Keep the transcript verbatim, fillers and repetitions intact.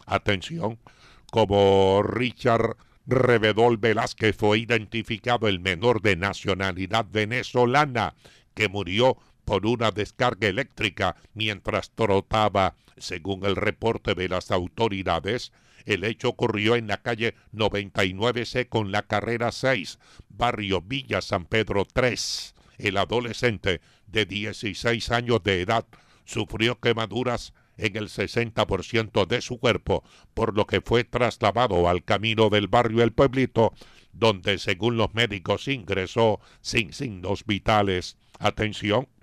Atención, como Richard Revedol Velázquez fue identificado el menor de nacionalidad venezolana que murió por una descarga eléctrica mientras trotaba. Según el reporte de las autoridades, el hecho ocurrió en la calle noventa y nueve C con la carrera seis, barrio Villa San Pedro tres. El adolescente de dieciséis años de edad sufrió quemaduras en el sesenta por ciento de su cuerpo, por lo que fue trasladado al camino del barrio El Pueblito, donde según los médicos ingresó sin signos vitales. Atención,